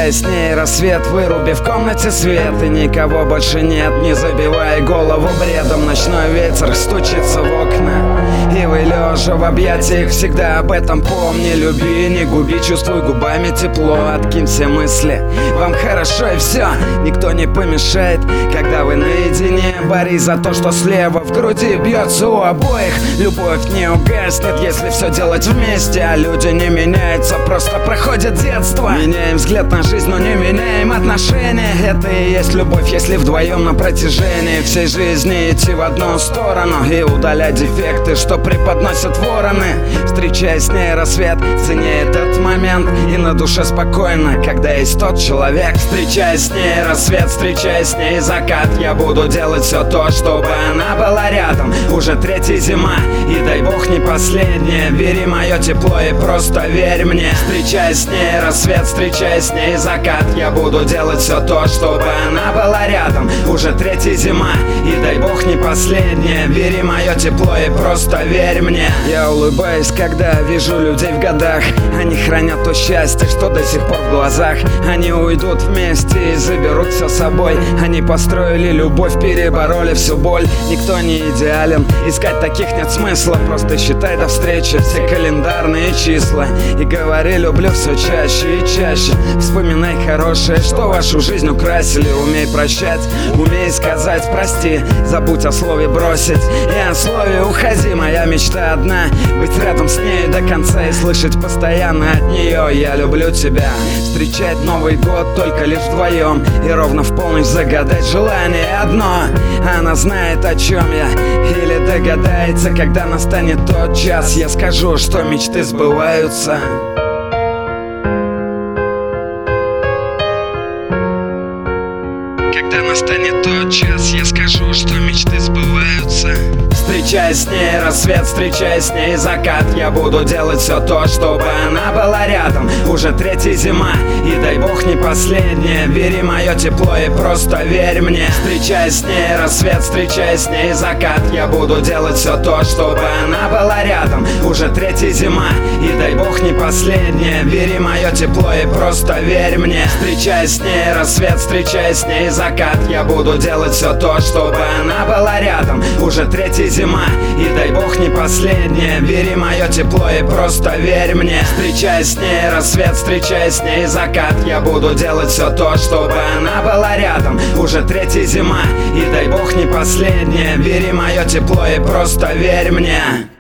Встречай с ней рассвет, выруби в комнате свет, и никого больше нет, не забивай голову бредом. Ночной ветер стучится в окна, и вы лежа в объятиях всегда об этом помни. Люби, не губи, чувствуй губами тепло, откинь все мысли, вам хорошо и все, никто не помешает. Когда вы наедине, борись за то, что слева в груди бьется у обоих. Любовь не угаснет, если все делать вместе, а люди не меняются, просто проходит детство. Меняем взгляд на жизнь, но не меняем отношения. Это и есть любовь, если вдвоем на протяжении всей жизни идти в одну сторону и удалять дефекты, что преподносят вороны. Встречай с ней рассвет, цени этот момент, и на душе спокойно, когда есть тот человек. Встречай с ней рассвет, встречай с ней закат, я буду делать все то, чтобы она была рядом. Уже третья зима, и дай бог не последняя, бери мое тепло и просто верь мне. Встречай с ней рассвет, встречай с ней закат, я буду делать все то, чтобы она была рядом. Уже третья зима, и дай бог не последняя, бери мое тепло и просто верь мне. Я улыбаюсь, когда вижу людей в годах, они хранят то счастье, что до сих пор в глазах. Они уйдут вместе и заберут все с собой. Они построили любовь, перебороли всю боль. Никто не идеален, искать таких нет смысла, просто считай до встречи все календарные числа. И говори люблю все чаще и чаще. Вспоминай хорошее, что вашу жизнь украсили. Умей прощать, умей сказать прости, забудь о слове бросить и о слове уходи. Моя мечта одна, быть рядом с ней до конца и слышать постоянно от нее: я люблю тебя. Встречать Новый год только лишь вдвоем, и ровно в полночь загадать желание одно. Она знает, о чем я, или догадается, когда настанет тот час. Я скажу, что мечты сбываются. Когда настанет тот час, я скажу, что мечты сбываются. Встречай с ней рассвет, встречай с ней закат, я буду делать все то, чтобы она была рядом. Уже третья зима, и дай бог не последняя, бери мое тепло и просто верь мне. Встречай с ней рассвет, встречай с ней закат, я буду делать все то, чтобы она была рядом. Уже третья зима, и дай бог не последняя, бери мое тепло и просто верь мне. Встречай с ней рассвет, встречай с ней закат, я буду делать все то, чтобы она была рядом. Уже третья зима, и дай бог не последняя, бери мое тепло и просто верь мне. Встречай с ней рассвет, встречай с ней закат, я буду делать все то, чтобы она была рядом. Уже третья зима, и дай бог не последняя, бери мое тепло и просто верь мне.